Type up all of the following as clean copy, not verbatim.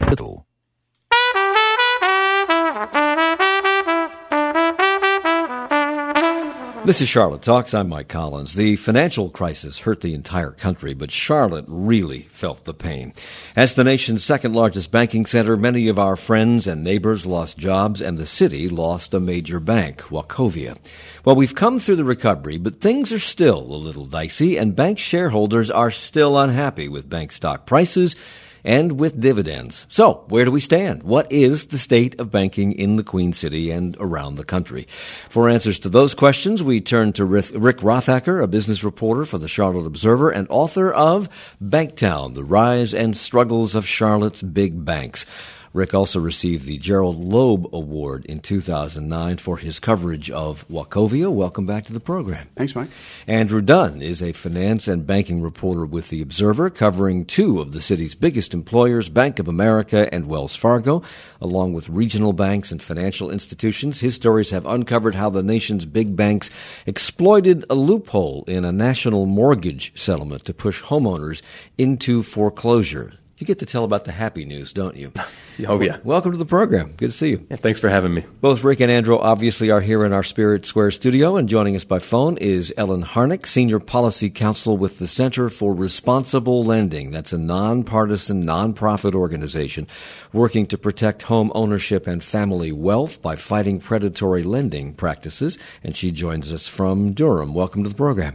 This is Charlotte Talks. I'm Mike Collins. The financial crisis hurt the entire country, but Charlotte really felt the pain. As the nation's second largest banking center, many of our friends and neighbors lost jobs, and the city lost a major bank, Wachovia. Well, we've come through the recovery, but things are still a little dicey, and bank shareholders are still unhappy with bank stock prices and with dividends. So, where do we stand? What is the state of banking in the Queen City and around the country? For answers to those questions, we turn to Rick Rothacker, a business reporter for the Charlotte Observer and author of Banktown, The Rise and Struggles of Charlotte's Big Banks. Rick also received the Gerald Loeb Award in 2009 for his coverage of Wachovia. Welcome back to the program. Thanks, Mike. Andrew Dunn is a finance and banking reporter with the Observer, covering two of the city's biggest employers, Bank of America and Wells Fargo, along with regional banks and financial institutions. His stories have uncovered how the nation's big banks exploited a loophole in a national mortgage settlement to push homeowners into foreclosure. You get to tell about the happy news, don't you? Oh, yeah. Welcome to the program. Good to see you. Yeah, thanks for having me. Both Rick and Andrew obviously are here in our Spirit Square studio, and joining us by phone is Ellen Harnick, Senior Policy Counsel with the Center for Responsible Lending. That's a nonpartisan, nonprofit organization working to protect home ownership and family wealth by fighting predatory lending practices, and she joins us from Durham. Welcome to the program.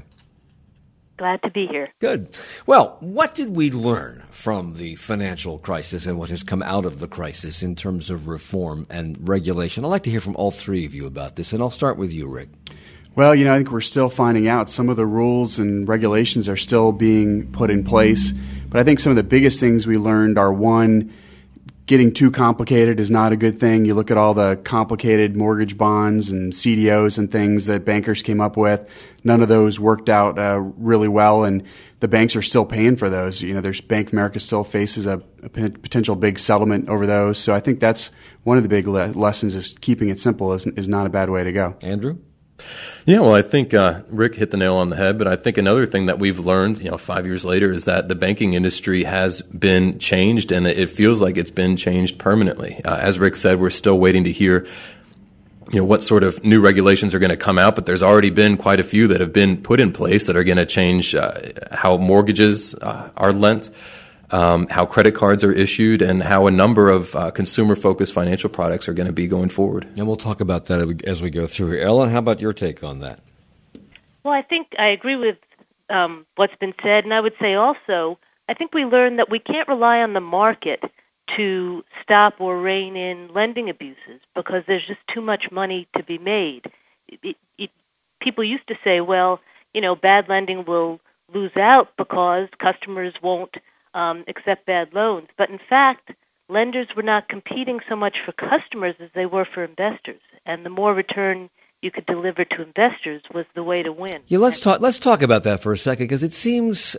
Glad to be here. Good. Well, what did we learn from the financial crisis and what has come out of the crisis in terms of reform and regulation? I'd like to hear from all three of you about this, and I'll start with you, Rick. Well, I think we're still finding out. Some of the rules and regulations are still being put in place, but I think some of the biggest things we learned are, one, getting too complicated is not a good thing. You look at all the complicated mortgage bonds and CDOs and things that bankers came up with. None of those worked out really well, and the banks are still paying for those. There's Bank of America still faces a potential big settlement over those. So I think that's one of the big lessons, is keeping it simple is not a bad way to go. Andrew? Yeah, well, I think Rick hit the nail on the head, but I think another thing that we've learned, 5 years later, is that the banking industry has been changed, and it feels like it's been changed permanently. As Rick said, we're still waiting to hear what sort of new regulations are going to come out, but there's already been quite a few that have been put in place that are going to change how mortgages are lent, how credit cards are issued, and how a number of consumer-focused financial products are going to be going forward. And we'll talk about that as we go through here. Ellen, how about your take on that? Well, I think I agree with what's been said, and I would say also, I think we learned that we can't rely on the market to stop or rein in lending abuses because there's just too much money to be made. People used to say, well, bad lending will lose out because customers won't accept bad loans. But in fact, lenders were not competing so much for customers as they were for investors. And the more return you could deliver to investors was the way to win. Yeah, let's talk about that for a second, because it seems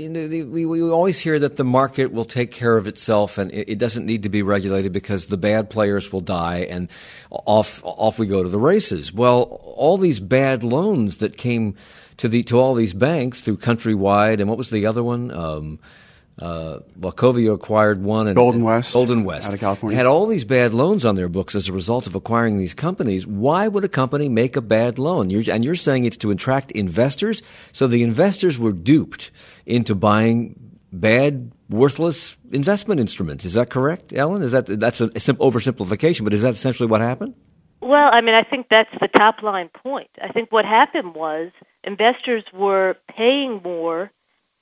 we always hear that the market will take care of itself and it doesn't need to be regulated because the bad players will die and off we go to the races. Well, all these bad loans that came to all these banks through Countrywide, and what was the other one? Wachovia acquired one, and Golden West out of California had all these bad loans on their books as a result of acquiring these companies. Why would a company make a bad loan? You're saying it's to attract investors, so the investors were duped into buying bad, worthless investment instruments. Is that correct, Ellen? That's an oversimplification, but is that essentially what happened? Well, I think that's the top line point. I think what happened was investors were paying more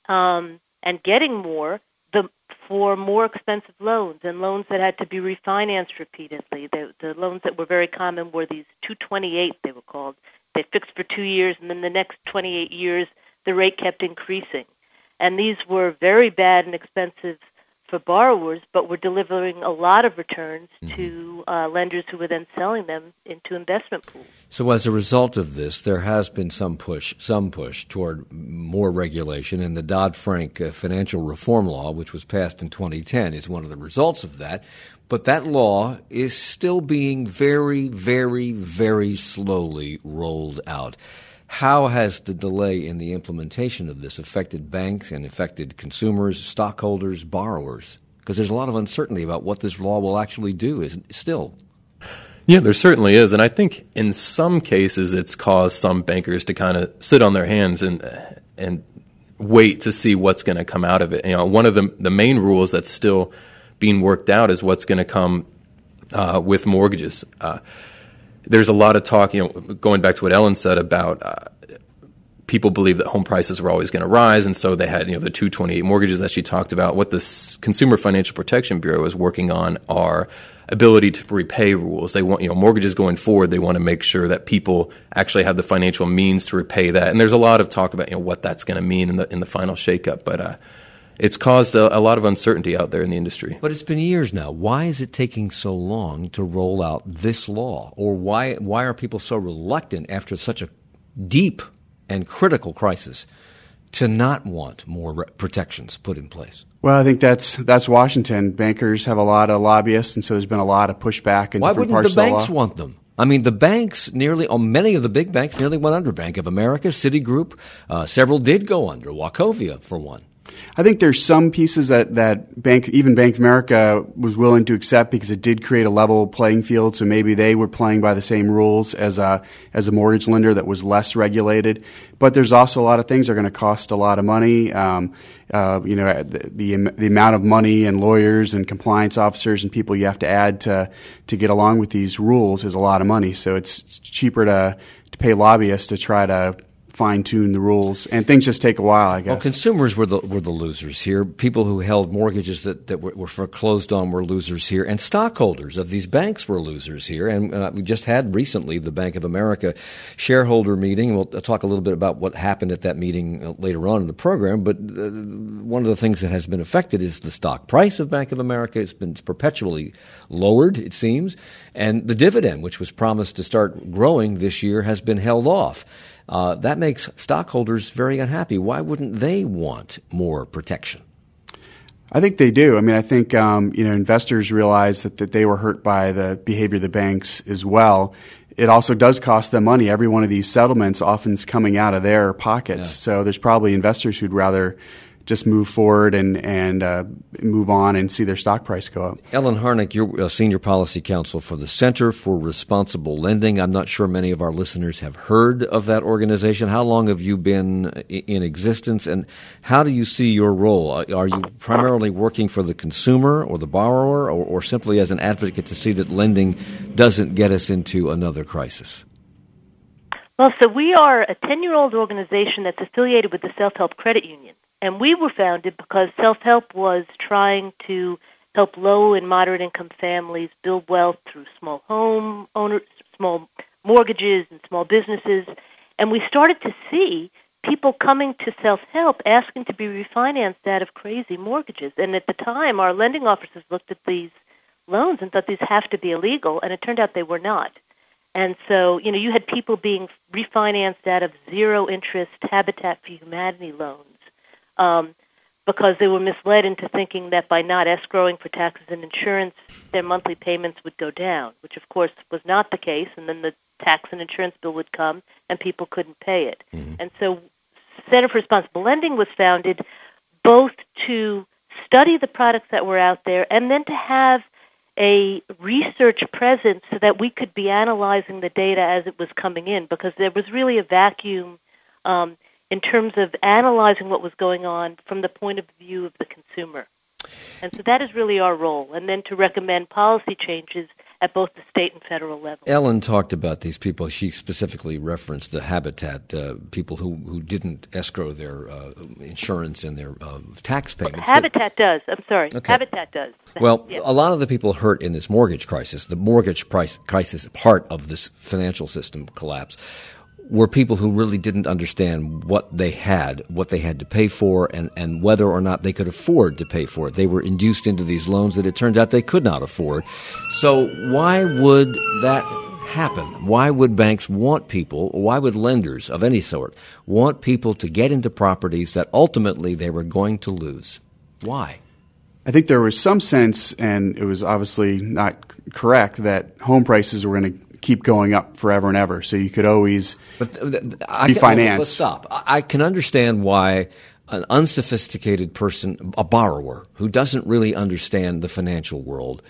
and getting more for more expensive loans, and loans that had to be refinanced repeatedly. The loans that were very common were these 228, they were called. They fixed for 2 years, and then the next 28 years, the rate kept increasing. And these were very bad and expensive for borrowers, but were delivering a lot of returns to lenders who were then selling them into investment pools. So as a result of this, there has been some push toward more regulation, and the Dodd-Frank financial reform law, which was passed in 2010, is one of the results of that. But that law is still being very, very, very slowly rolled out. How has the delay in the implementation of this affected banks and affected consumers, stockholders, borrowers, Because there's a lot of uncertainty about what this law will actually do still. Yeah, there certainly is. And I think in some cases it's caused some bankers to kind of sit on their hands and wait to see what's going to come out of it. One of the main rules that's still being worked out is what's going to come with mortgages. There's a lot of talk, going back to what Ellen said about people believe that home prices were always going to rise, and so they had the 228 mortgages that she talked about. What the Consumer Financial Protection Bureau is working on are ability to repay rules. They want mortgages going forward. They want to make sure that people actually have the financial means to repay that. And there's a lot of talk about what that's going to mean in the final shakeup. But it's caused a lot of uncertainty out there in the industry. But it's been years now. Why is it taking so long to roll out this law? Or why are people so reluctant after such a deep and critical crisis to not want more protections put in place? Well, I think that's Washington. Bankers have a lot of lobbyists, and so there's been a lot of pushback in different parts of the law. Why wouldn't the banks want them? I mean, the banks many of the big banks nearly went under. Bank of America, Citigroup, several did go under. Wachovia, for one. I think there's some pieces that Bank of America was willing to accept because it did create a level playing field. So maybe they were playing by the same rules as a mortgage lender that was less regulated. But there's also a lot of things that are going to cost a lot of money. The amount of money and lawyers and compliance officers and people you have to add to get along with these rules is a lot of money. So it's cheaper to pay lobbyists to try to fine-tune the rules, and things just take a while, I guess. Well, consumers were the losers here. People who held mortgages that were foreclosed on were losers here, and stockholders of these banks were losers here. And we just had recently the Bank of America shareholder meeting. We'll talk a little bit about what happened at that meeting later on in the program, but one of the things that has been affected is the stock price of Bank of America. It's been perpetually lowered, it seems, and the dividend, which was promised to start growing this year, has been held off. That makes stockholders very unhappy. Why wouldn't they want more protection? I think they do. I mean, I think investors realize that they were hurt by the behavior of the banks as well. It also does cost them money. Every one of these settlements often is coming out of their pockets. Yeah. So there's probably investors who'd rather just move forward and move on and see their stock price go up. Ellen Harnick, you're a senior policy counsel for the Center for Responsible Lending. I'm not sure many of our listeners have heard of that organization. How long have you been in existence, and how do you see your role? Are you primarily working for the consumer or the borrower, or simply as an advocate to see that lending doesn't get us into another crisis? Well, so we are a 10-year-old organization that's affiliated with the Self-Help Credit Union. And we were founded because self-help was trying to help low and moderate income families build wealth through small home owners, small mortgages, and small businesses. And we started to see people coming to self-help asking to be refinanced out of crazy mortgages. And at the time, our lending officers looked at these loans and thought these have to be illegal, and it turned out they were not. And so, you had people being refinanced out of zero-interest Habitat for Humanity loans. Because they were misled into thinking that by not escrowing for taxes and insurance, their monthly payments would go down, which of course was not the case, and then the tax and insurance bill would come and people couldn't pay it. Mm-hmm. And so Center for Responsible Lending was founded both to study the products that were out there and then to have a research presence so that we could be analyzing the data as it was coming in, because there was really a vacuum in terms of analyzing what was going on from the point of view of the consumer. And so that is really our role, and then to recommend policy changes at both the state and federal level. Ellen talked about these people. She specifically referenced the Habitat, people who didn't escrow their insurance and their tax payments. Habitat does. I'm sorry. Okay. Habitat does. Well, yeah. A lot of the people hurt in this mortgage crisis, the mortgage price crisis part of this financial system collapse, were people who really didn't understand what they had to pay for, and whether or not they could afford to pay for it. They were induced into these loans that it turned out they could not afford. So why would that happen? Why would banks want people, or why would lenders of any sort want people to get into properties that ultimately they were going to lose? Why? I think there was some sense, and it was obviously not correct, that home prices were going to keep going up forever and ever, so you could always be financed. Let's stop. I can understand why an unsophisticated person, a borrower who doesn't really understand the financial world,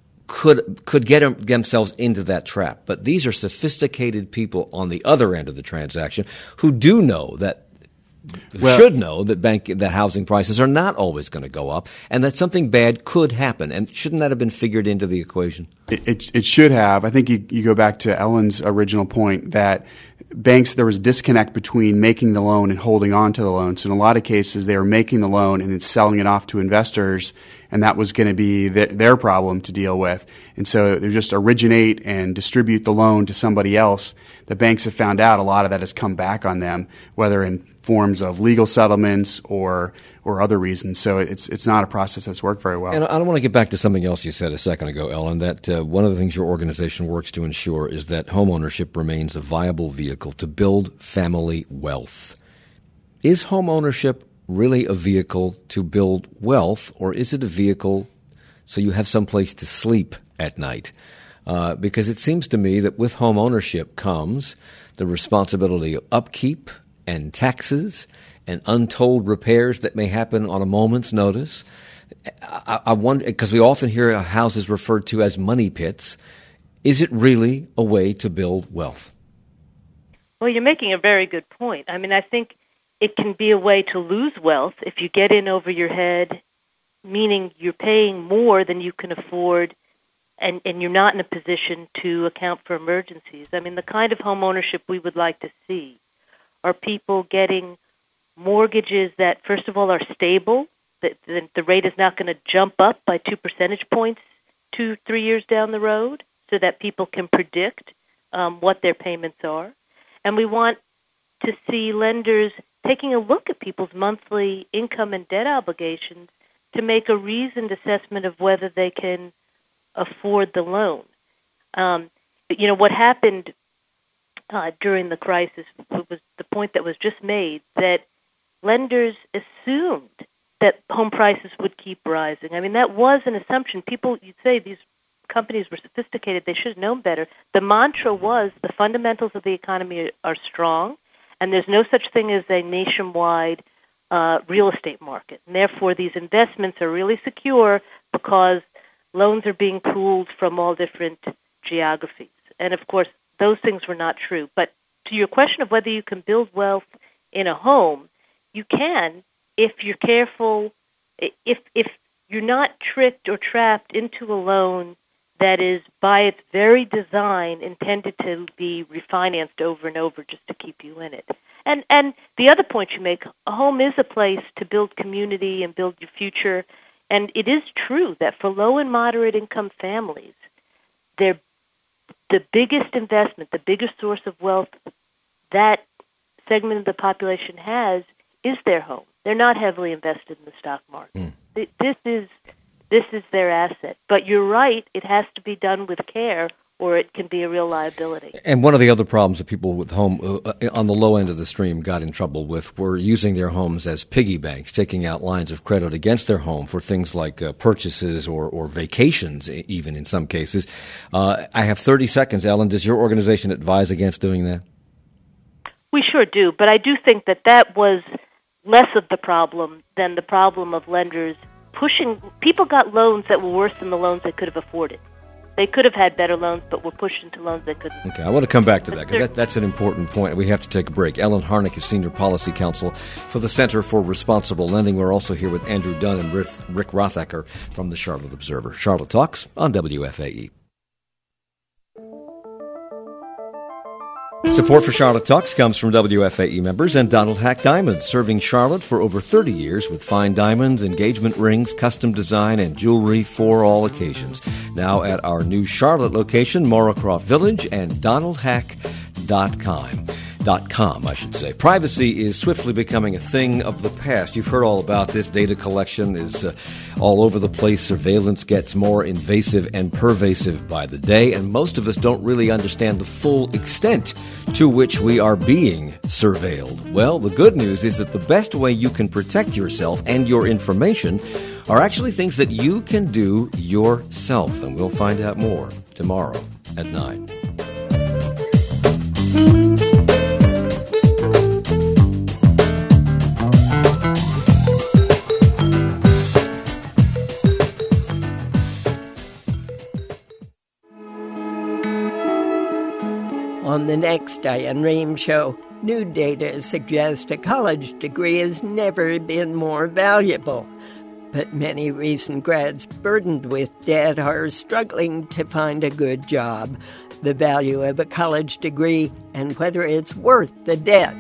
could get themselves into that trap. But these are sophisticated people on the other end of the transaction who do know that, should know that housing prices are not always going to go up, and that something bad could happen. And shouldn't that have been figured into the equation? It should have. I think you go back to Ellen's original point that banks, there was a disconnect between making the loan and holding on to the loan. So in a lot of cases, they were making the loan and then selling it off to investors, and that was going to be their problem to deal with. And so they just originate and distribute the loan to somebody else. The banks have found out a lot of that has come back on them, whether in forms of legal settlements or other reasons. So it's not a process that's worked very well. And I want to get back to something else you said a second ago, Ellen, that one of the things your organization works to ensure is that homeownership remains a viable vehicle to build family wealth. Is homeownership really a vehicle to build wealth, or is it a vehicle so you have some place to sleep at night? Because it seems to me that with homeownership comes the responsibility of upkeep and taxes and untold repairs that may happen on a moment's notice. I wonder, because we often hear houses referred to as money pits. Is it really a way to build wealth? Well, you're making a very good point. I mean, I think it can be a way to lose wealth if you get in over your head, meaning you're paying more than you can afford, and you're not in a position to account for emergencies. I mean, the kind of home ownership we would like to see are people getting mortgages that, first of all, are stable, that the rate is not going to jump up by 2 percentage points 2-3 years down the road, so that people can predict what their payments are. And we want to see lenders taking a look at people's monthly income and debt obligations to make a reasoned assessment of whether they can afford the loan. What happened during the crisis was the point that was just made, that lenders assumed that home prices would keep rising. I mean, that was an assumption. People, you'd say these companies were sophisticated, they should have known better. The mantra was the fundamentals of the economy are strong, and there's no such thing as a nationwide real estate market. And therefore, these investments are really secure because loans are being pooled from all different geographies. And of course, those things were not true. But to your question of whether you can build wealth in a home, you can if you're careful, if you're not tricked or trapped into a loan that is by its very design intended to be refinanced over and over just to keep you in it. And the other point you make, a home is a place to build community and build your future. And it is true that for low and moderate income families, the biggest investment, the biggest source of wealth that segment of the population has is their home. They're not heavily invested in the stock market. This is their asset. But you're right, it has to be done with care, or it can be a real liability. And one of the other problems that people with home on the low end of the stream got in trouble with were using their homes as piggy banks, taking out lines of credit against their home for things like purchases or vacations, even in some cases. I have 30 seconds, Ellen. Does your organization advise against doing that? We sure do, but I do think that was less of the problem than the problem of lenders pushing. People got loans that were worse than the loans they could have afforded. They could have had better loans, but were pushed into loans they couldn't. Okay, I want to come back to that because that's an important point. We have to take a break. Ellen Harnick is Senior Policy Counsel for the Center for Responsible Lending. We're also here with Andrew Dunn and Rick Rothacker from the Charlotte Observer. Charlotte Talks on WFAE. Support for Charlotte Talks comes from WFAE members and Donald Hack Diamonds, serving Charlotte for over 30 years with fine diamonds, engagement rings, custom design, and jewelry for all occasions. Now at our new Charlotte location, Morrocroft Village, and DonaldHack.com. Privacy is swiftly becoming a thing of the past. You've heard all about this. Data collection is all over the place. Surveillance gets more invasive and pervasive by the day, and most of us don't really understand the full extent to which we are being surveilled. Well, the good news is that the best way you can protect yourself and your information are actually things that you can do yourself, and we'll find out more tomorrow at 9. On the next Diane Rehm Show, new data suggests a college degree has never been more valuable. But many recent grads burdened with debt are struggling to find a good job. The value of a college degree and whether it's worth the debt.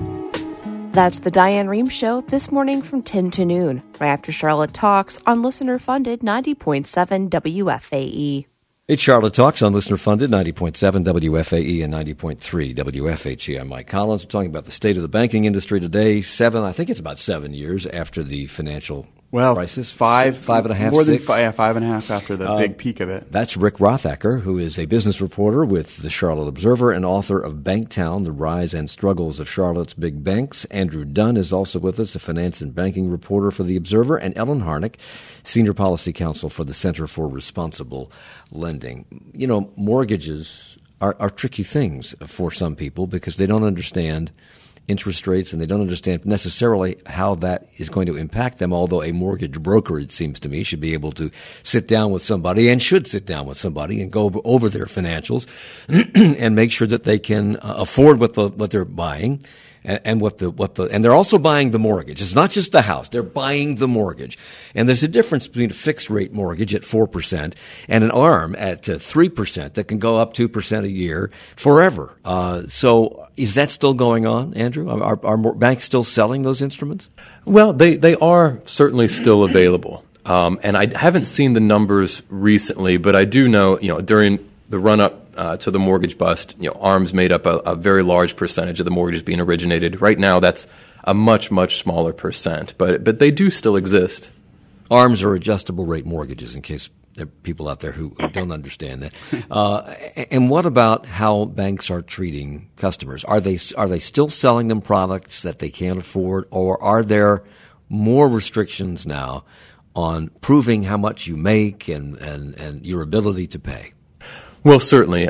That's the Diane Rehm Show this morning from 10 to noon, right after Charlotte Talks on listener-funded 90.7 WFAE. It's Charlotte Talks on listener-funded 90.7 WFAE and 90.3 WFHE. I'm Mike Collins. We're talking about the state of the banking industry today. I think it's about 7 years after the financial crisis. Five and a half, more than 5.5 after the big peak of it. That's Rick Rothacker, who is a business reporter with the Charlotte Observer and author of Banktown, The Rise and Struggles of Charlotte's Big Banks. Andrew Dunn is also with us, a finance and banking reporter for the Observer, and Ellen Harnick, Senior Policy Counsel for the Center for Responsible Lending. You know, mortgages are tricky things for some people because they don't understand interest rates, and they don't understand necessarily how that is going to impact them, although a mortgage broker, it seems to me, should be able to sit down with somebody and should sit down with somebody and go over their financials and make sure that they can afford what they're buying. And and they're also buying the mortgage. It's not just the house; they're buying the mortgage. And there's a difference between a fixed rate mortgage at 4% and an ARM at 3% that can go up 2% a year forever. So, is that still going on, Andrew? Are banks still selling those instruments? Well, they are certainly still available, and I haven't seen the numbers recently, but I do know, during the run-up to the mortgage bust, ARMs made up a very large percentage of the mortgages being originated. Right now, that's a much, much smaller percent, but they do still exist. ARMs are adjustable rate mortgages, in case there are people out there who don't understand that. And what about how banks are treating customers? Are they still selling them products that they can't afford, or are there more restrictions now on proving how much you make and your ability to pay? Well, certainly.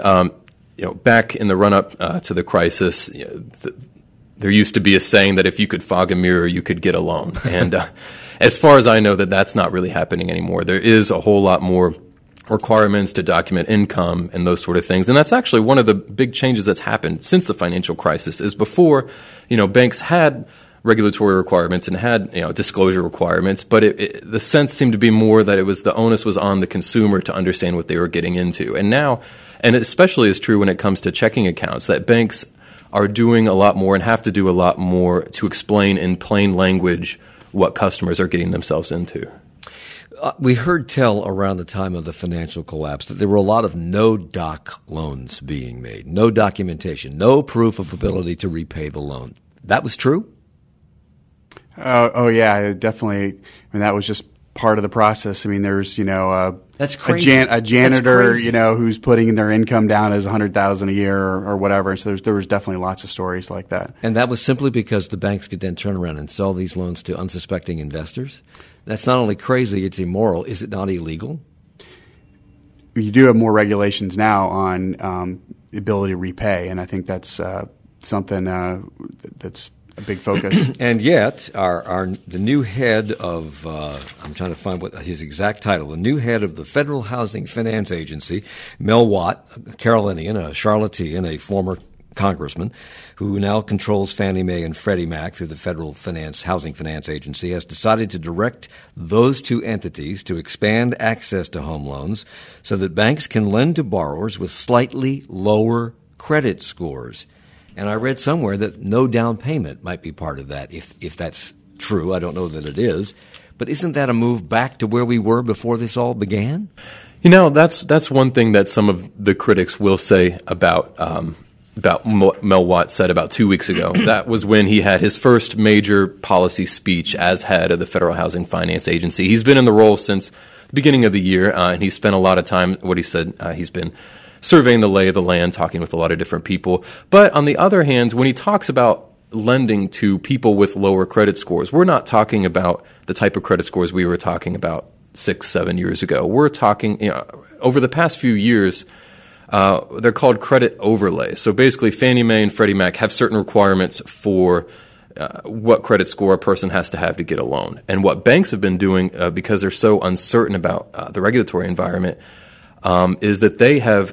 Back in the run-up to the crisis, there used to be a saying that if you could fog a mirror, you could get a loan. And as far as I know, that's not really happening anymore. There is a whole lot more requirements to document income and those sort of things. And that's actually one of the big changes that's happened since the financial crisis. Is before, banks had regulatory requirements and had disclosure requirements, but the sense seemed to be more that the onus was on the consumer to understand what they were getting into. And now, and it especially is true when it comes to checking accounts, that banks are doing a lot more and have to do a lot more to explain in plain language what customers are getting themselves into. We heard tell around the time of the financial collapse that there were a lot of no-doc loans being made, no documentation, no proof of ability to repay the loan. That was true? Oh yeah, definitely. I mean, that was just part of the process. I mean, there's that's crazy. A janitor who's putting their income down as $100,000 a year or whatever. And so there was definitely lots of stories like that. And that was simply because the banks could then turn around and sell these loans to unsuspecting investors. That's not only crazy; it's immoral. Is it not illegal? You do have more regulations now on the ability to repay, and I think that's something that's a big focus. And yet, the new head of I'm trying to find what his exact title. The new head of the Federal Housing Finance Agency, Mel Watt, a Carolinian, a Charlottean, a former congressman, who now controls Fannie Mae and Freddie Mac through the Federal Housing Finance Agency, has decided to direct those two entities to expand access to home loans so that banks can lend to borrowers with slightly lower credit scores. And I read somewhere that no down payment might be part of that. If that's true, I don't know that it is. But isn't that a move back to where we were before this all began? That's one thing that some of the critics will say about what Mel Watt said about 2 weeks ago. That was when he had his first major policy speech as head of the Federal Housing Finance Agency. He's been in the role since the beginning of the year, and he spent a lot of time, what he said, he's been surveying the lay of the land, talking with a lot of different people. But on the other hand, when he talks about lending to people with lower credit scores, we're not talking about the type of credit scores we were talking about 6-7 years ago. We're talking, over the past few years, they're called credit overlays. So basically, Fannie Mae and Freddie Mac have certain requirements for what credit score a person has to have to get a loan. And what banks have been doing, because they're so uncertain about the regulatory environment, is that they have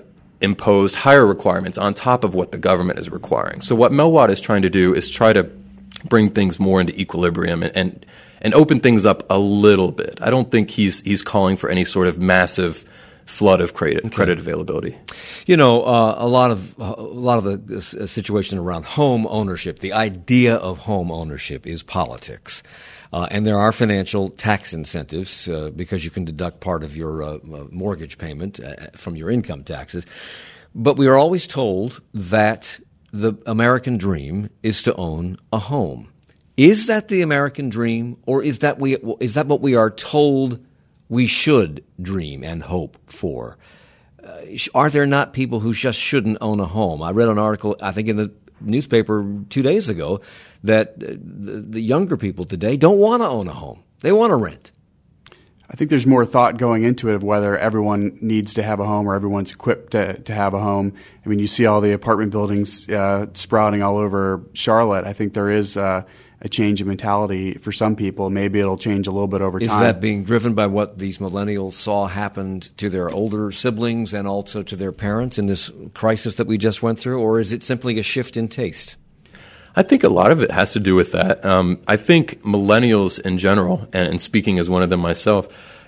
imposed higher requirements on top of what the government is requiring. So what Melwatt is trying to do is try to bring things more into equilibrium and open things up a little bit. I don't think he's calling for any sort of massive flood of credit availability. You know, a lot of the situation around home ownership, the idea of home ownership is politics. And there are financial tax incentives because you can deduct part of your mortgage payment from your income taxes. But we are always told that the American dream is to own a home. Is that the American dream, or is that what we are told we should dream and hope for? Are there not people who just shouldn't own a home? I read an article, I think in the newspaper 2 days ago, that the younger people today don't want to own a home. They want to rent. I think there's more thought going into it of whether everyone needs to have a home or everyone's equipped to have a home. I mean, you see all the apartment buildings sprouting all over Charlotte. I think there is a change in mentality for some people. Maybe it'll change a little bit over time. Is that being driven by what these millennials saw happened to their older siblings and also to their parents in this crisis that we just went through, or is it simply a shift in taste? I think a lot of it has to do with that. I think millennials in general, and speaking as one of them myself,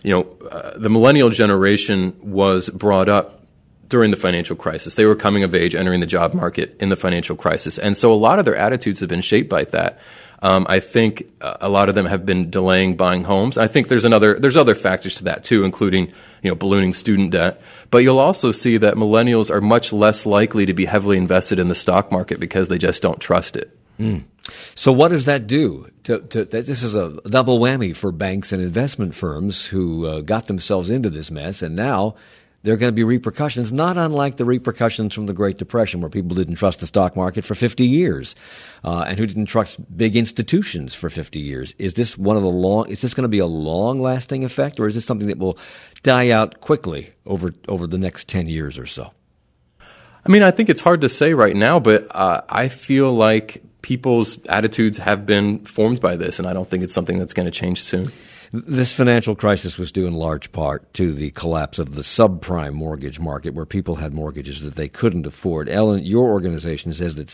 the millennial generation was brought up during the financial crisis. They were coming of age, entering the job market in the financial crisis. And so a lot of their attitudes have been shaped by that. I think a lot of them have been delaying buying homes. I think there's other factors to that too, including ballooning student debt. But you'll also see that millennials are much less likely to be heavily invested in the stock market because they just don't trust it. So what does that do? This is a double whammy for banks and investment firms who got themselves into this mess, and now there are going to be repercussions, not unlike the repercussions from the Great Depression, where people didn't trust the stock market for 50 years and who didn't trust big institutions for 50 years. Is this is this going to be a long-lasting effect, or is this something that will die out quickly over the next 10 years or so? I mean, I think it's hard to say right now, but I feel like people's attitudes have been formed by this, and I don't think it's something that's going to change soon. This financial crisis was due in large part to the collapse of the subprime mortgage market, where people had mortgages that they couldn't afford. Ellen, your organization says that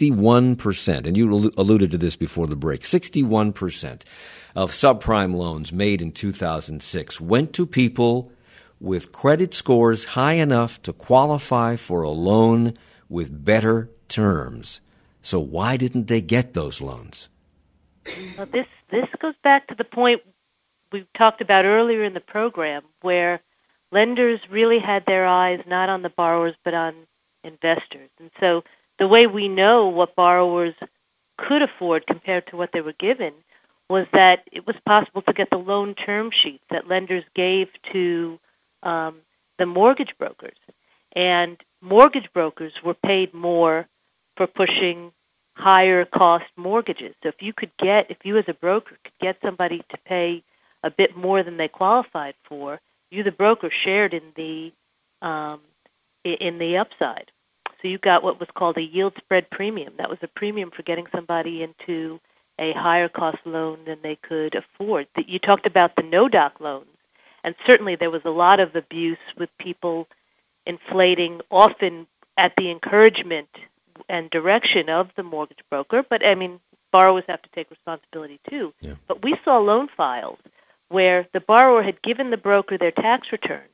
61%, and you alluded to this before the break, 61% of subprime loans made in 2006 went to people with credit scores high enough to qualify for a loan with better terms. So why didn't they get those loans? Well, this goes back to the point we talked about earlier in the program, where lenders really had their eyes not on the borrowers but on investors. And so the way we know what borrowers could afford compared to what they were given was that it was possible to get the loan term sheets that lenders gave to the mortgage brokers. And mortgage brokers were paid more for pushing higher cost mortgages. So if you as a broker could get somebody to pay a bit more than they qualified for, you, the broker, shared in the upside. So you got what was called a yield spread premium. That was a premium for getting somebody into a higher cost loan than they could afford. You talked about the no-doc loans, and certainly there was a lot of abuse with people inflating, often at the encouragement and direction of the mortgage broker. But, I mean, borrowers have to take responsibility too. Yeah. But we saw loan files where the borrower had given the broker their tax returns.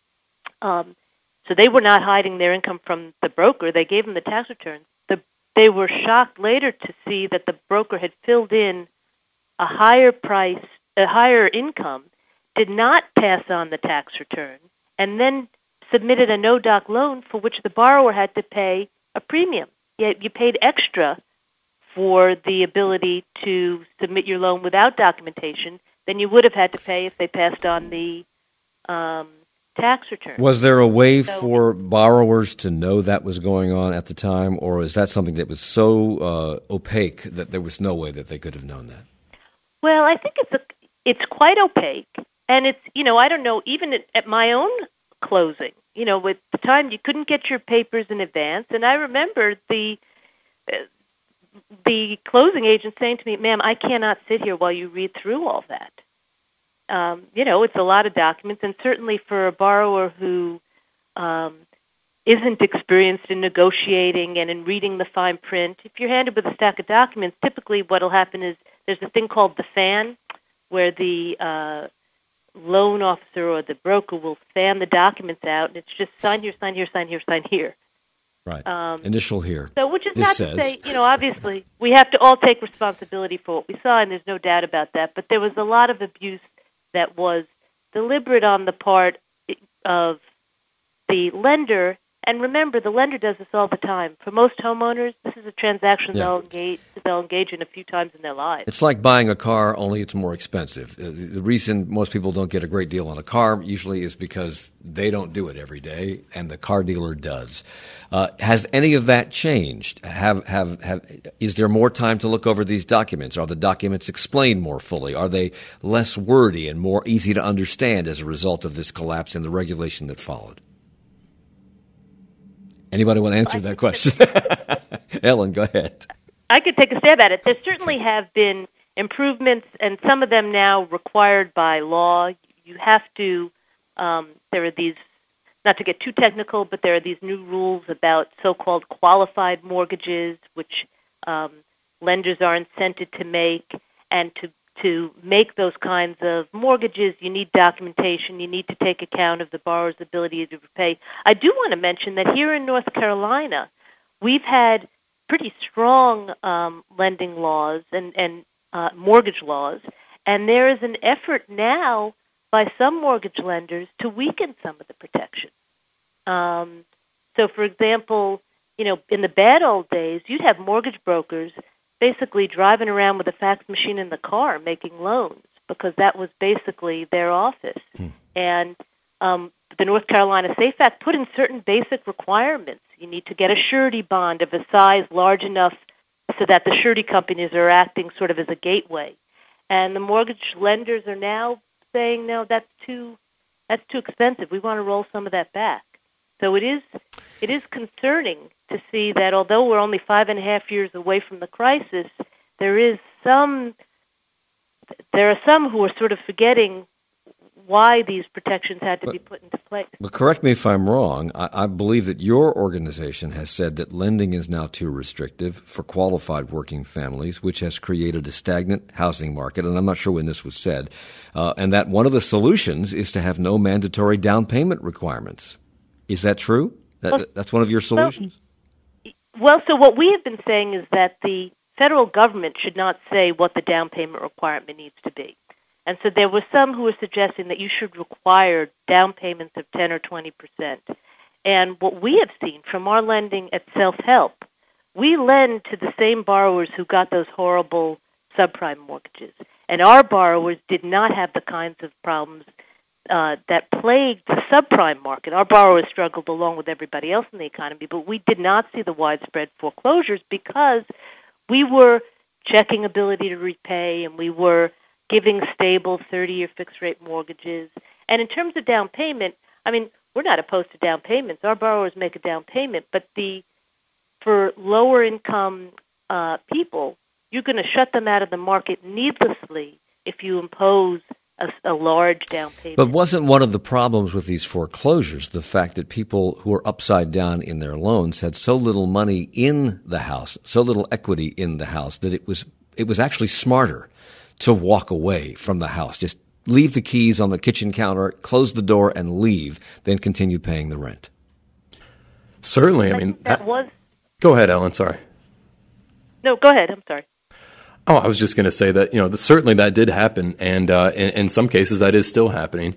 So they were not hiding their income from the broker. They gave them the tax returns. They were shocked later to see that the broker had filled in a higher income, did not pass on the tax return, and then submitted a no-doc loan for which the borrower had to pay a premium. Yet you paid extra for the ability to submit your loan without documentation than you would have had to pay if they passed on the tax return. Was there a way for borrowers to know that was going on at the time, or is that something that was so opaque that there was no way that they could have known that? Well, I think it's quite opaque, and it's, I don't know, even at my own closing, with the time you couldn't get your papers in advance, and I remember the closing agent saying to me, "Ma'am, I cannot sit here while you read through all that." It's a lot of documents, and certainly for a borrower who isn't experienced in negotiating and in reading the fine print, if you're handed with a stack of documents, typically what will happen is there's a thing called the fan, where the loan officer or the broker will fan the documents out, and it's just sign here, sign here, sign here, sign here. Right. Initial here. So, which is this not says. To say, obviously we have to all take responsibility for what we saw, and there's no doubt about that. But there was a lot of abuse that was deliberate on the part of the lender. And remember, the lender does this all the time. For most homeowners, this is a transaction they'll engage in a few times in their lives. It's like buying a car, only it's more expensive. The reason most people don't get a great deal on a car usually is because they don't do it every day, and the car dealer does. Has any of that changed? Is there more time to look over these documents? Are the documents explained more fully? Are they less wordy and more easy to understand as a result of this collapse in the regulation that followed? Anybody want to answer that question? Ellen, go ahead. I could take a stab at it. There certainly have been improvements, and some of them now required by law. You have to, there are these, not to get too technical, but there are these new rules about so-called qualified mortgages, which lenders are incented to make, and to make those kinds of mortgages, you need documentation. You need to take account of the borrower's ability to repay. I do want to mention that here in North Carolina, we've had pretty strong lending laws and mortgage laws, and there is an effort now by some mortgage lenders to weaken some of the protections. So, for example, in the bad old days, you'd have mortgage brokers basically driving around with a fax machine in the car making loans, because that was basically their office. And the North Carolina SAFE Act put in certain basic requirements. You need to get a surety bond of a size large enough so that the surety companies are acting sort of as a gateway. And the mortgage lenders are now saying, no, that's too expensive. We want to roll some of that back. So it is concerning to see that although we're only 5.5 years away from the crisis, there are some who are sort of forgetting why these protections had to be put into place. But correct me if I'm wrong. I believe that your organization has said that lending is now too restrictive for qualified working families, which has created a stagnant housing market, and I'm not sure when this was said, and that one of the solutions is to have no mandatory down payment requirements. Is that true? That's one of your solutions? Well, so what we have been saying is that the federal government should not say what the down payment requirement needs to be. And so there were some who were suggesting that you should require down payments of 10 or 20%. And what we have seen from our lending at Self-Help, we lend to the same borrowers who got those horrible subprime mortgages. And our borrowers did not have the kinds of problems that plagued the subprime market. Our borrowers struggled along with everybody else in the economy, but we did not see the widespread foreclosures because we were checking ability to repay, and we were giving stable 30-year fixed-rate mortgages. And in terms of down payment, I mean, we're not opposed to down payments. Our borrowers make a down payment, but for lower-income people, you're going to shut them out of the market needlessly if you impose a large down payment. But wasn't one of the problems with these foreclosures the fact that people who were upside down in their loans had so little money in the house, so little equity in the house, that it was actually smarter to walk away from the house, just leave the keys on the kitchen counter, close the door, and leave, then continue paying the rent? Certainly. I mean, that was... Go ahead, Ellen. Sorry. No, go ahead. I'm sorry. Oh, I was just going to say that, certainly that did happen, and in some cases that is still happening.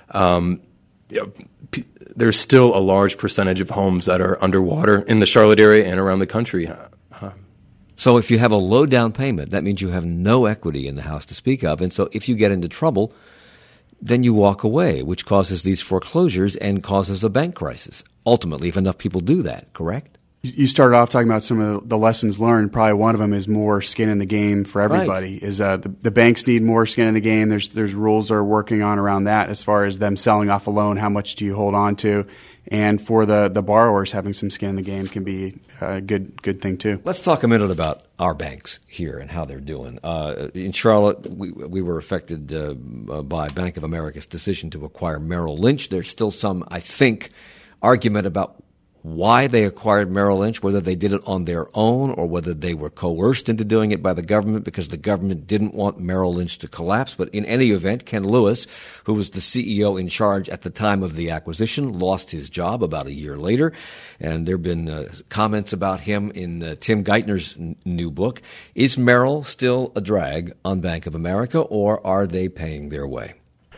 There's still a large percentage of homes that are underwater in the Charlotte area and around the country. So if you have a low down payment, that means you have no equity in the house to speak of, and so if you get into trouble, then you walk away, which causes these foreclosures and causes a bank crisis, ultimately, if enough people do that, correct? You started off talking about some of the lessons learned. Probably one of them is more skin in the game for everybody. Right. Is the banks need more skin in the game. There's rules they're working on around that as far as them selling off a loan. How much do you hold on to? And for the borrowers, having some skin in the game can be a good thing too. Let's talk a minute about our banks here and how they're doing. In Charlotte, we were affected by Bank of America's decision to acquire Merrill Lynch. There's still some, I think, argument about why they acquired Merrill Lynch, whether they did it on their own or whether they were coerced into doing it by the government because the government didn't want Merrill Lynch to collapse. But in any event, Ken Lewis, who was the CEO in charge at the time of the acquisition, lost his job about a year later. And there have been comments about him in Tim Geithner's new book. Is Merrill still a drag on Bank of America, or are they paying their way?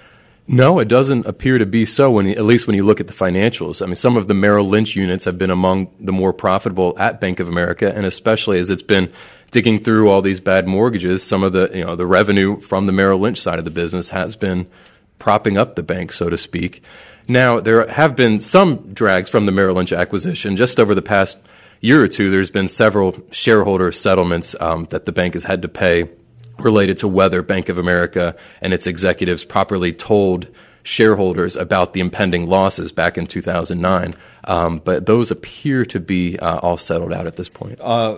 No, it doesn't appear to be so, at least when you look at the financials. I mean, some of the Merrill Lynch units have been among the more profitable at Bank of America, and especially as it's been digging through all these bad mortgages, some of the revenue from the Merrill Lynch side of the business has been propping up the bank, so to speak. Now, there have been some drags from the Merrill Lynch acquisition. Just over the past year or two, there's been several shareholder settlements that the bank has had to pay related to whether Bank of America and its executives properly told shareholders about the impending losses back in 2009. But those appear to be all settled out at this point.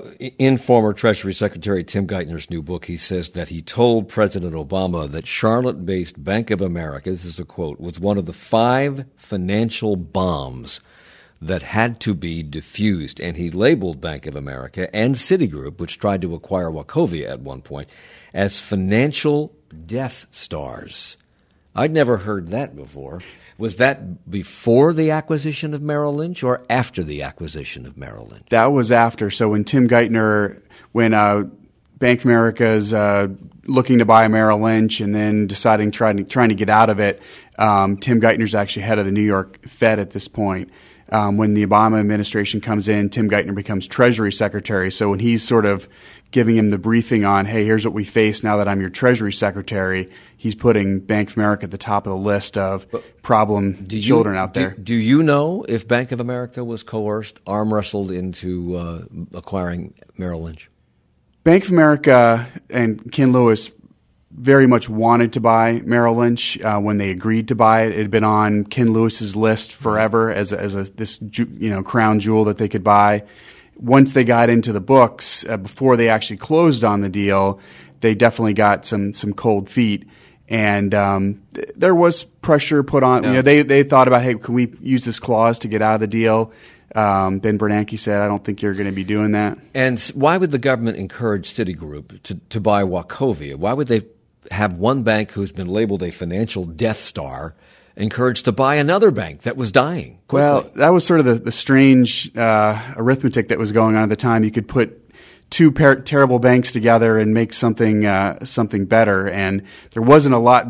In former Treasury Secretary Tim Geithner's new book, he says that he told President Obama that Charlotte-based Bank of America, this is a quote, was one of the 5 financial bombs that had to be diffused. And he labeled Bank of America and Citigroup, which tried to acquire Wachovia at one point, as financial Death Stars. I'd never heard that before. Was that before the acquisition of Merrill Lynch or after the acquisition of Merrill Lynch? That was after. So when Tim Geithner, when Bank of America is looking to buy Merrill Lynch and then trying to get out of it, Tim Geithner's actually head of the New York Fed at this point. When the Obama administration comes in, Tim Geithner becomes Treasury Secretary. So when he's sort of giving him the briefing on, hey, here's what we face now that I'm your Treasury Secretary, he's putting Bank of America at the top of the list of problem children out there. Do you know if Bank of America was coerced, arm wrestled into acquiring Merrill Lynch? Bank of America and Ken Lewis very much wanted to buy Merrill Lynch when they agreed to buy it. It had been on Ken Lewis's list forever as this crown jewel that they could buy. Once they got into the books, before they actually closed on the deal, they definitely got some cold feet. And there was pressure put on. Yeah. They thought about, hey, can we use this clause to get out of the deal? Ben Bernanke said, I don't think you're going to be doing that. And why would the government encourage Citigroup to buy Wachovia? Why would they have one bank who's been labeled a financial Death Star encouraged to buy another bank that was dying quickly? Well, that was sort of the strange arithmetic that was going on at the time. You could put two terrible banks together and make something better, and there wasn't a lot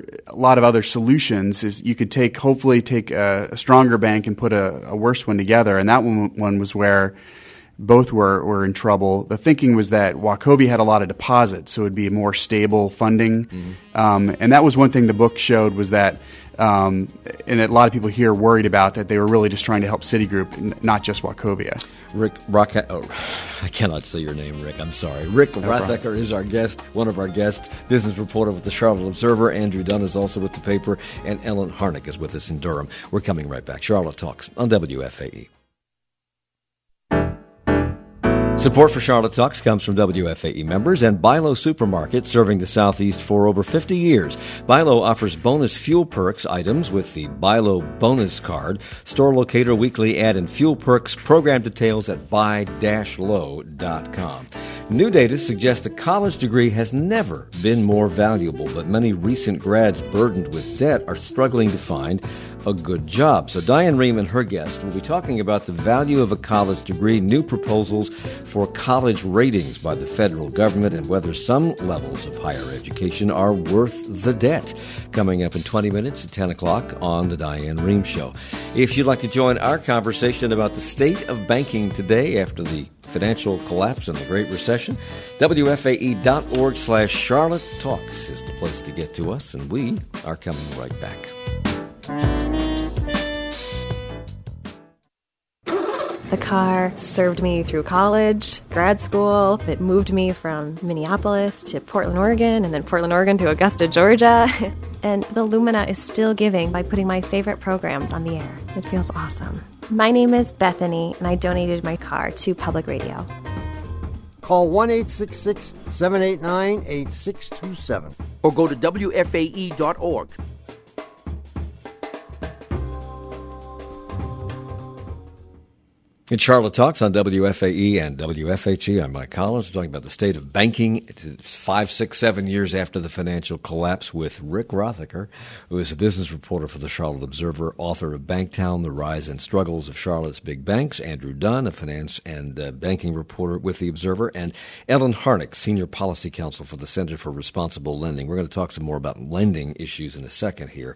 of other solutions. Is you could hopefully take a stronger bank and put a worse one together, and that one was where both were in trouble. The thinking was that Wachovia had a lot of deposits, so it would be more stable funding. Mm-hmm. And that was one thing the book showed was that, and a lot of people here worried about that they were really just trying to help Citigroup, not just Wachovia. I cannot say your name, Rick. I'm sorry. Rick Rothacker is our guest, one of our guests, business reporter with the Charlotte Observer. Andrew Dunn is also with the paper, and Ellen Harnick is with us in Durham. We're coming right back. Charlotte Talks on WFAE. Support for Charlotte Talks comes from WFAE members and Bilo Supermarket, serving the Southeast for over 50 years. Bilo offers bonus fuel perks items with the Bilo Bonus Card. Store locator, weekly ad, and fuel perks. Program details at buy-low.com. New data suggests a college degree has never been more valuable, but many recent grads burdened with debt are struggling to find a good job. So Diane Rehm and her guest will be talking about the value of a college degree, new proposals for college ratings by the federal government, and whether some levels of higher education are worth the debt. Coming up in 20 minutes at 10 o'clock on The Diane Rehm Show. If you'd like to join our conversation about the state of banking today after the financial collapse and the Great Recession, WFAE.org/Charlotte Talks is the place to get to us, and we are coming right back. The car served me through college, grad school. It moved me from Minneapolis to Portland, Oregon, and then Portland, Oregon to Augusta, Georgia. And the Lumina is still giving by putting my favorite programs on the air. It feels awesome. My name is Bethany, and I donated my car to public radio. Call 1-866-789-8627. Or go to WFAE.org. It's Charlotte Talks on WFAE and WFHE. I'm Mike Collins. We're talking about the state of banking. It's 5, 6, 7 years after the financial collapse with Rick Rothacker, who is a business reporter for the Charlotte Observer, author of Banktown, The Rise and Struggles of Charlotte's Big Banks, Andrew Dunn, a finance and banking reporter with the Observer, and Ellen Harnick, senior policy counsel for the Center for Responsible Lending. We're going to talk some more about lending issues in a second here.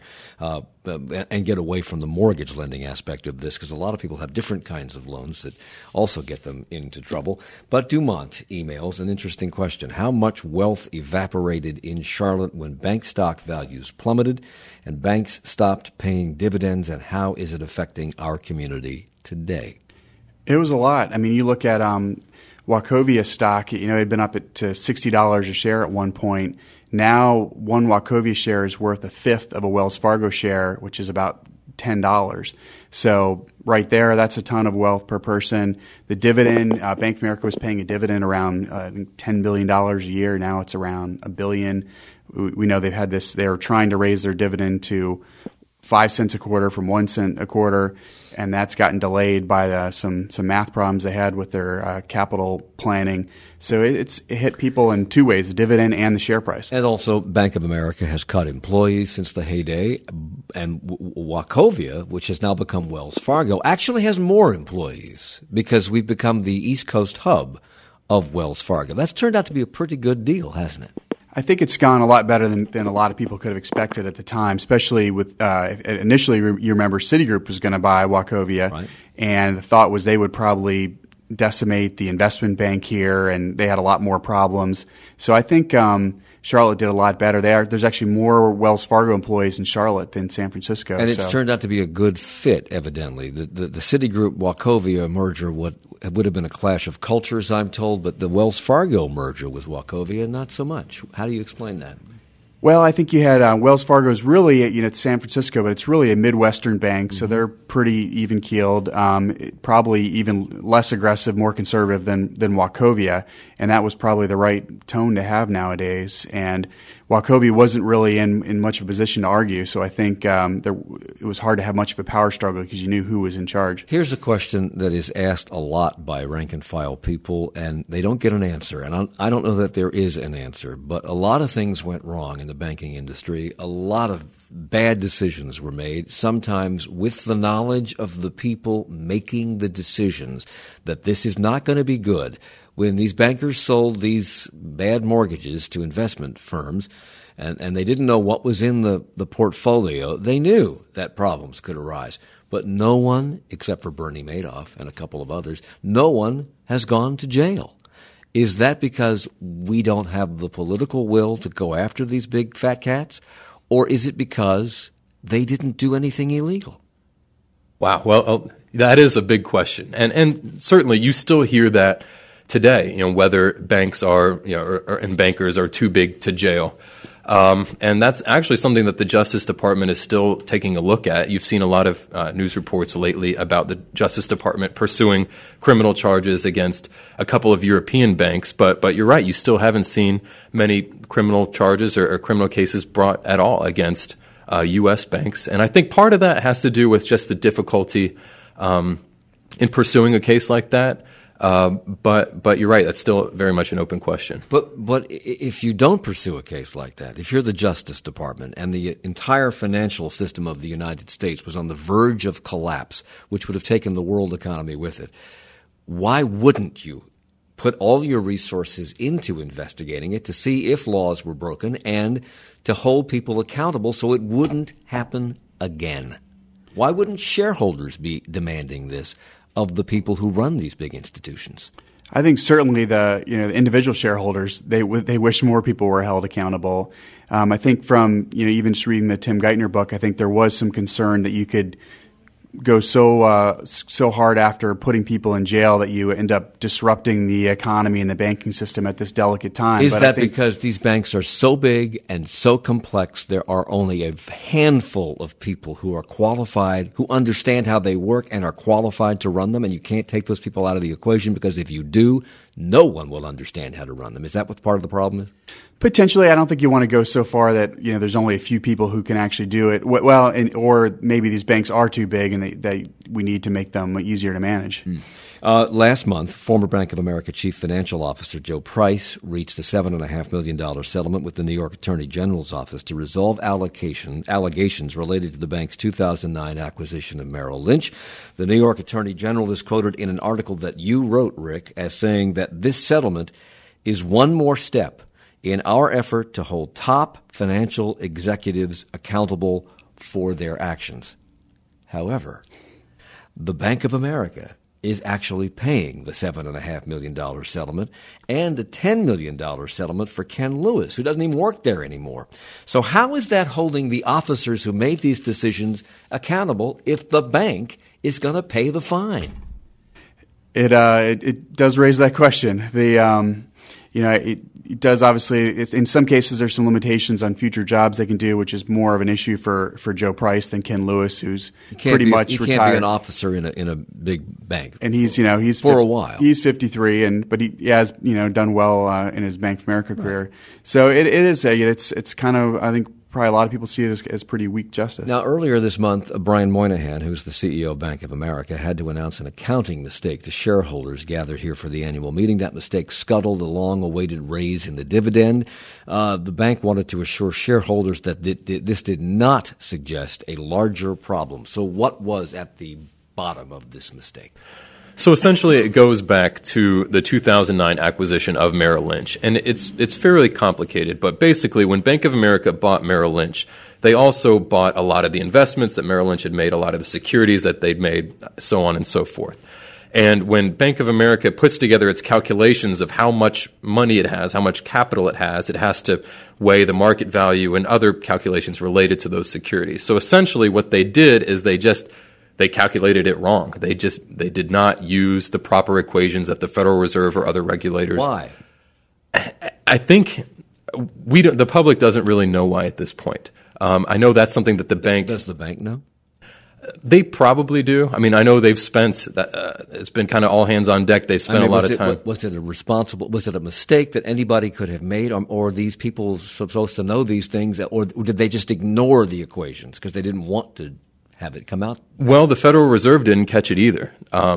And get away from the mortgage lending aspect of this, because a lot of people have different kinds of loans that also get them into trouble. But Dumont emails an interesting question. How much wealth evaporated in Charlotte when bank stock values plummeted and banks stopped paying dividends, and how is it affecting our community today? It was a lot. I mean, you look at Wachovia stock, it had been up to $60 a share at one point. Now, one Wachovia share is worth a fifth of a Wells Fargo share, which is about $10. So right there, that's a ton of wealth per person. The dividend, Bank of America was paying a dividend around I think $10 billion a year. Now it's around $1 billion. We know they've had this. They're trying to raise their dividend to 5 cents a quarter from 1 cent a quarter, and that's gotten delayed by some math problems they had with their capital planning. So it hit people in two ways, the dividend and the share price. And also, Bank of America has cut employees since the heyday, and Wachovia, which has now become Wells Fargo, actually has more employees because we've become the East Coast hub of Wells Fargo. That's turned out to be a pretty good deal, hasn't it? I think it's gone a lot better than a lot of people could have expected at the time, especially with initially, you remember Citigroup was going to buy Wachovia, right, and the thought was they would probably decimate the investment bank here, and they had a lot more problems. So I think Charlotte did a lot better. There's actually more Wells Fargo employees in Charlotte than San Francisco. And it's turned out to be a good fit, evidently. The Citigroup-Wachovia merger would have been a clash of cultures, I'm told, but the Wells Fargo merger with Wachovia, not so much. How do you explain that? Well, I think you had Wells Fargo is really it's San Francisco, but it's really a Midwestern bank, so they're pretty even-keeled, probably even less aggressive, more conservative than Wachovia, and that was probably the right tone to have nowadays. And Wachovia wasn't really in much of a position to argue, so I think it was hard to have much of a power struggle because you knew who was in charge. Here's a question that is asked a lot by rank-and-file people, and they don't get an answer. And I don't know that there is an answer, but a lot of things went wrong in the banking industry. A lot of bad decisions were made, sometimes with the knowledge of the people making the decisions that this is not going to be good. When these bankers sold these bad mortgages to investment firms and they didn't know what was in the portfolio, they knew that problems could arise. But no one, except for Bernie Madoff and a couple of others, no one has gone to jail. Is that because we don't have the political will to go after these big fat cats? Or is it because they didn't do anything illegal? Wow. Well, that is a big question. And certainly you still hear that today, whether banks are, and bankers are too big to jail. And that's actually something that the Justice Department is still taking a look at. You've seen a lot of news reports lately about the Justice Department pursuing criminal charges against a couple of European banks. But you're right, you still haven't seen many criminal charges or criminal cases brought at all against U.S. banks. And I think part of that has to do with just the difficulty in pursuing a case like that. But you're right, that's still very much an open question. But if you don't pursue a case like that, if you're the Justice Department and the entire financial system of the United States was on the verge of collapse, which would have taken the world economy with it, why wouldn't you put all your resources into investigating it to see if laws were broken and to hold people accountable so it wouldn't happen again? Why wouldn't shareholders be demanding this of the people who run these big institutions? I think certainly the individual shareholders, they wish more people were held accountable. I think from even just reading the Tim Geithner book, I think there was some concern that you could go so hard after putting people in jail that you end up disrupting the economy and the banking system at this delicate time. Is that because these banks are so big and so complex, there are only a handful of people who are qualified, who understand how they work and are qualified to run them, and you can't take those people out of the equation because if you do, no one will understand how to run them. Is that what part of the problem is? Potentially, I don't think you want to go so far that there's only a few people who can actually do it. Well, or maybe these banks are too big and we need to make them easier to manage. Last month, former Bank of America Chief Financial Officer Joe Price reached a $7.5 million settlement with the New York Attorney General's office to resolve allegations related to the bank's 2009 acquisition of Merrill Lynch. The New York Attorney General is quoted in an article that you wrote, Rick, as saying that this settlement is one more step in our effort to hold top financial executives accountable for their actions. However, the Bank of America is actually paying the $7.5 million settlement and the $10 million settlement for Ken Lewis, who doesn't even work there anymore. So how is that holding the officers who made these decisions accountable if the bank is going to pay the fine? It does raise that question. It does obviously. In some cases, there's some limitations on future jobs they can do, which is more of an issue for Joe Price than Ken Lewis, who's pretty much retired. He can't be an officer in a big bank, and he's for a while. He's 53, but he has done well in his Bank of America career. So it's kind of, I think, probably a lot of people see it as pretty weak justice. Now, earlier this month, Brian Moynihan, who's the CEO of Bank of America, had to announce an accounting mistake to shareholders gathered here for the annual meeting. That mistake scuttled a long-awaited raise in the dividend. The bank wanted to assure shareholders that this did not suggest a larger problem. So what was at the bottom of this mistake? So essentially, it goes back to the 2009 acquisition of Merrill Lynch, and it's fairly complicated. But basically, when Bank of America bought Merrill Lynch, they also bought a lot of the investments that Merrill Lynch had made, a lot of the securities that they'd made, so on and so forth. And when Bank of America puts together its calculations of how much money it has, how much capital it has to weigh the market value and other calculations related to those securities. So essentially, what they did is they calculated it wrong. They did not use the proper equations that the Federal Reserve or other regulators. Why? I think the public doesn't really know why at this point. I know that's something that the bank. Does the bank know? They probably do. I mean, I know they've spent. It's been kind of all hands on deck. They've spent a lot of time. Was it a mistake that anybody could have made, or these people supposed to know these things, or did they just ignore the equations because they didn't want to have it come out? Well, the Federal Reserve didn't catch it either.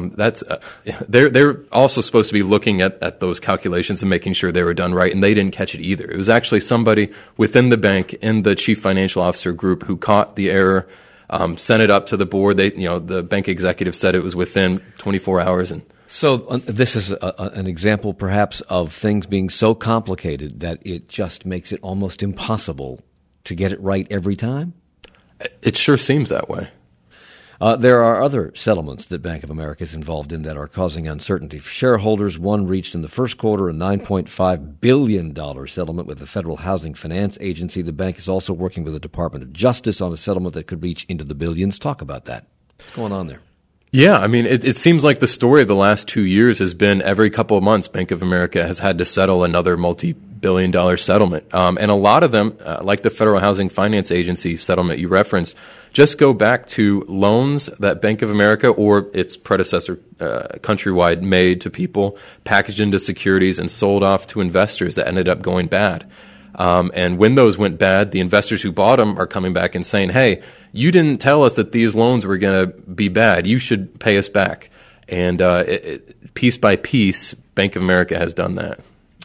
They're also supposed to be looking at those calculations and making sure they were done right, and they didn't catch it either. It was actually somebody within the bank in the Chief Financial Officer group who caught the error, sent it up to the board. The bank executive said it was within 24 hours. And so this is an example, perhaps, of things being so complicated that it just makes it almost impossible to get it right every time? It sure seems that way. There are other settlements that Bank of America is involved in that are causing uncertainty for shareholders. One reached in the first quarter a $9.5 billion settlement with the Federal Housing Finance Agency. The bank is also working with the Department of Justice on a settlement that could reach into the billions. Talk about that. What's going on there? Yeah, I mean, it seems like the story of the last 2 years has been every couple of months, Bank of America has had to settle another multi-billion-dollar settlement. And a lot of them, like the Federal Housing Finance Agency settlement you referenced, just go back to loans that Bank of America or its predecessor Countrywide made to people, packaged into securities, and sold off to investors that ended up going bad. And when those went bad, the investors who bought them are coming back and saying, hey, you didn't tell us that these loans were going to be bad. You should pay us back. And piece by piece, Bank of America has done that.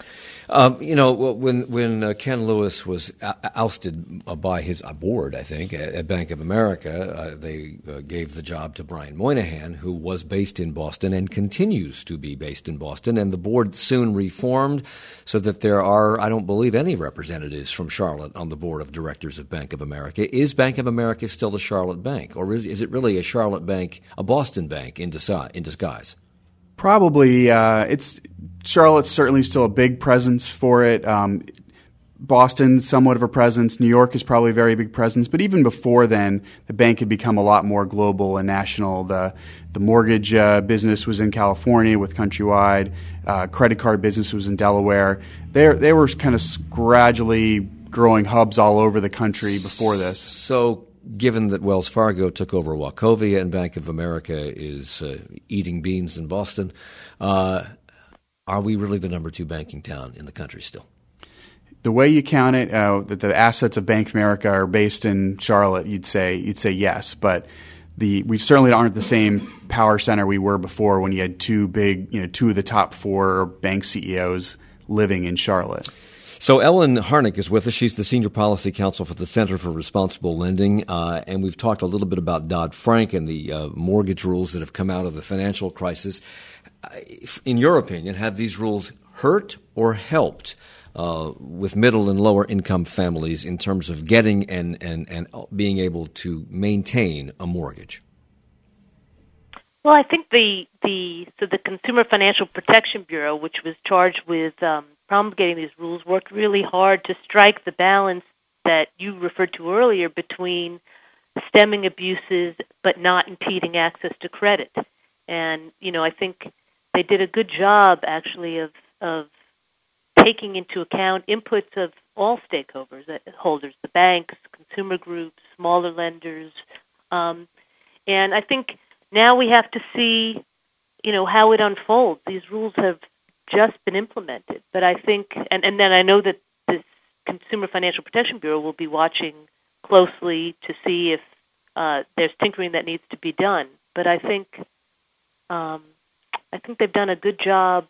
When Ken Lewis was ousted by his board, I think, at Bank of America, they gave the job to Brian Moynihan, who was based in Boston and continues to be based in Boston. And the board soon reformed so that there are, I don't believe, any representatives from Charlotte on the board of directors of Bank of America. Is Bank of America still a Charlotte bank, or is it really a Charlotte bank, a Boston bank in disguise? Probably. Charlotte's certainly still a big presence for it. Boston, somewhat of a presence. New York is probably a very big presence. But even before then, the bank had become a lot more global and national. The mortgage business was in California with Countrywide. Credit card business was in Delaware. They were kind of gradually growing hubs all over the country before this. So given that Wells Fargo took over Wachovia and Bank of America is eating beans in Boston, are we really the number 2 banking town in the country still? The way you count it, that the assets of Bank of America are based in Charlotte, you'd say yes, but we certainly aren't the same power center we were before when you had two of the top 4 bank CEOs living in Charlotte. So Ellen Harnick is with us. She's the Senior Policy Counsel for the Center for Responsible Lending, and we've talked a little bit about Dodd-Frank and the mortgage rules that have come out of the financial crisis. In your opinion, have these rules hurt or helped with middle and lower income families in terms of getting and being able to maintain a mortgage? Well, I think the Consumer Financial Protection Bureau, which was charged with promulgating these rules, worked really hard to strike the balance that you referred to earlier between stemming abuses but not impeding access to credit. And, I think they did a good job, actually, of taking into account inputs of all stakeholders, the banks, consumer groups, smaller lenders. And I think now we have to see, how it unfolds. These rules have just been implemented. But I think, and then I know that this Consumer Financial Protection Bureau will be watching closely to see if there's tinkering that needs to be done. But I think they've done a good job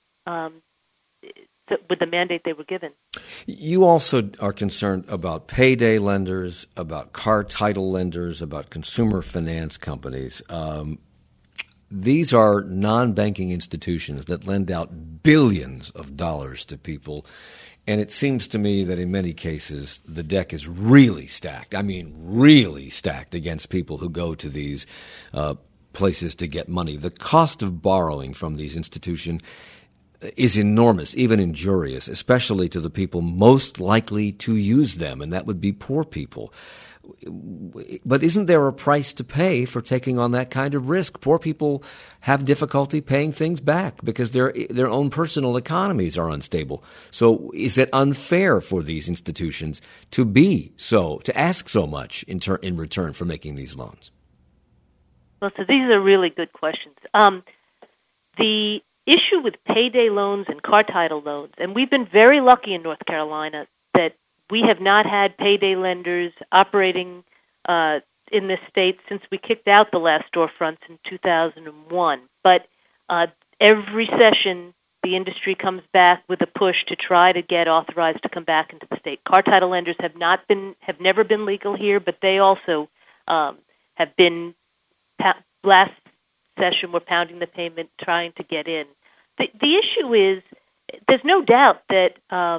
with the mandate they were given. You also are concerned about payday lenders, about car title lenders, about consumer finance companies. These are non-banking institutions that lend out billions of dollars to people, and it seems to me that in many cases the deck is really stacked. I mean, really stacked against people who go to these places to get money. The cost of borrowing from these institutions is enormous, even injurious, especially to the people most likely to use them, and that would be poor people. But isn't there a price to pay for taking on that kind of risk? Poor people have difficulty paying things back because their own personal economies are unstable. So is it unfair for these institutions to ask so much in return for making these loans? Well, so these are really good questions. The issue with payday loans and car title loans, and we've been very lucky in North Carolina that we have not had payday lenders operating in this state since we kicked out the last storefronts in 2001. But every session, the industry comes back with a push to try to get authorized to come back into the state. Car title lenders have never been legal here, but they also have been. Last session, were pounding the pavement, trying to get in. The issue is, there's no doubt that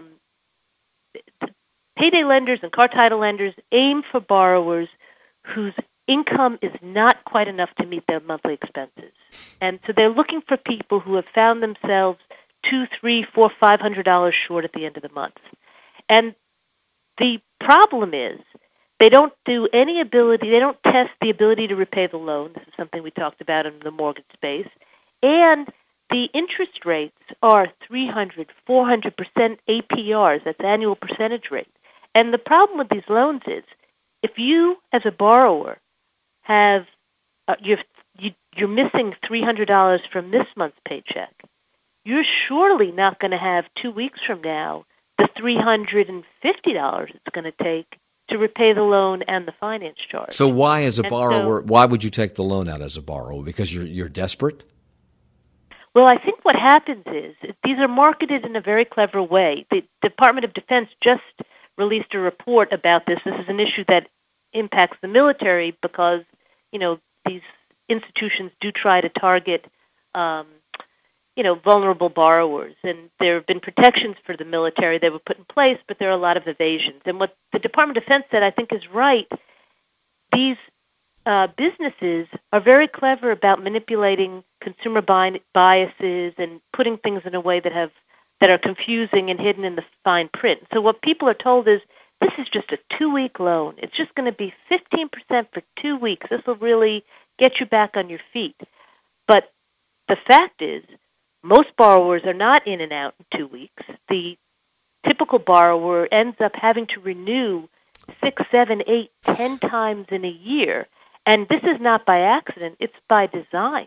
payday lenders and car title lenders aim for borrowers whose income is not quite enough to meet their monthly expenses. And so they're looking for people who have found themselves $200, $300, $400, $500 short at the end of the month. And the problem is, they don't test the ability to repay the loan. This is something we talked about in the mortgage space. And the interest rates are 300%, 400% APRs, that's annual percentage rate. And the problem with these loans is, if you, as a borrower, have you're missing $300 from this month's paycheck, you're surely not going to have 2 weeks from now the $350 it's going to take to repay the loan and the finance charge. So why, as a borrower, why would you take the loan out as a borrower? Because you're desperate? Well, I think what happens is these are marketed in a very clever way. The Department of Defense just released a report about this. This is an issue that impacts the military because, these institutions do try to target, vulnerable borrowers. And there have been protections for the military that were put in place, but there are a lot of evasions. And what the Department of Defense said, I think, is right. These businesses are very clever about manipulating consumer biases and putting things in a way that are confusing and hidden in the fine print. So what people are told is, this is just a 2-week loan. It's just going to be 15% for 2 weeks. This will really get you back on your feet. But the fact is, most borrowers are not in and out in 2 weeks. The typical borrower ends up having to renew 6, 7, 8, 10 times in a year. And this is not by accident. It's by design.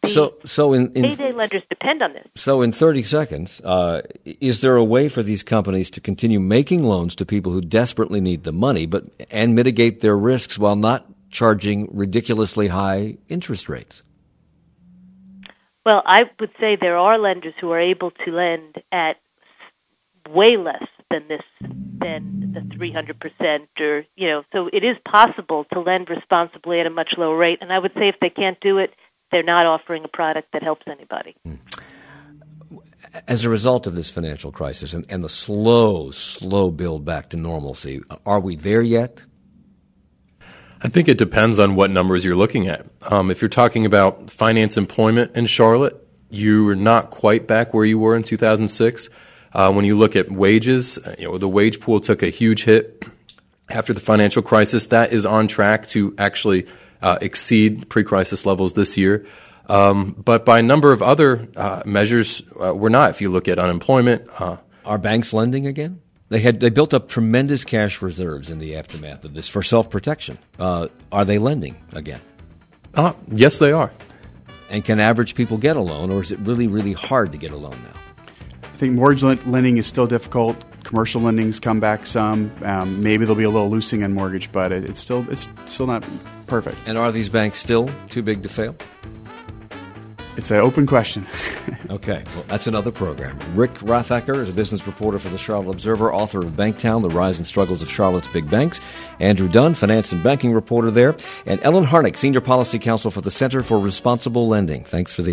payday lenders depend on this. So in 30 seconds, is there a way for these companies to continue making loans to people who desperately need the money, and mitigate their risks while not charging ridiculously high interest rates? Well, I would say there are lenders who are able to lend at way less than the 300%, or so it is possible to lend responsibly at a much lower rate. And I would say if they can't do it, they're not offering a product that helps anybody. As a result of this financial crisis and the slow build back to normalcy, are we there yet? I think it depends on what numbers you're looking at. If you're talking about finance employment in Charlotte, you're not quite back where you were in 2006. When you look at wages, the wage pool took a huge hit after the financial crisis. That is on track to actually exceed pre-crisis levels this year. But by a number of other measures, we're not. If you look at unemployment. Are banks lending again? They built up tremendous cash reserves in the aftermath of this for self-protection. Are they lending again? Yes, they are. And can average people get a loan, or is it really, really hard to get a loan now? I think mortgage lending is still difficult. Commercial lending's come back some. Maybe there'll be a little loosening on mortgage, but it's still not perfect. And are these banks still too big to fail? It's an open question. Okay, well, that's another program. Rick Rothacker is a business reporter for the Charlotte Observer, author of Banktown, The Rise and Struggles of Charlotte's Big Banks. Andrew Dunn, finance and banking reporter there. And Ellen Harnick, senior policy counsel for the Center for Responsible Lending. Thanks for the